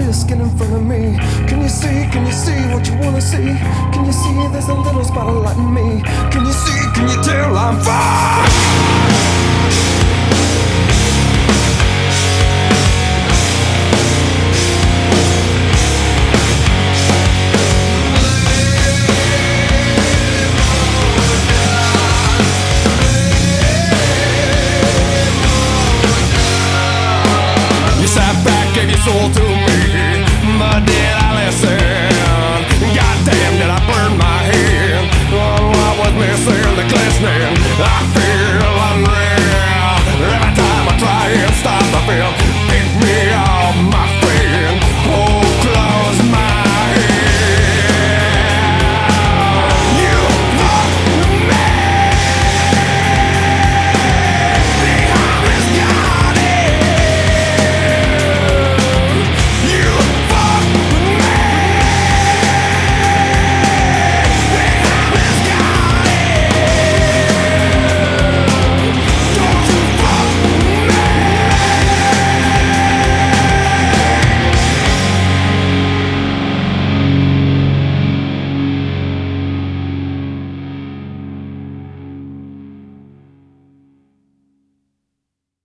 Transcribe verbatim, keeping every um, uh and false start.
disc in front of me. Can you see, can you see what you wanna see? Can you see there's a little spot of light in me? Can you see, can you tell I'm fine? Gave your soul to me.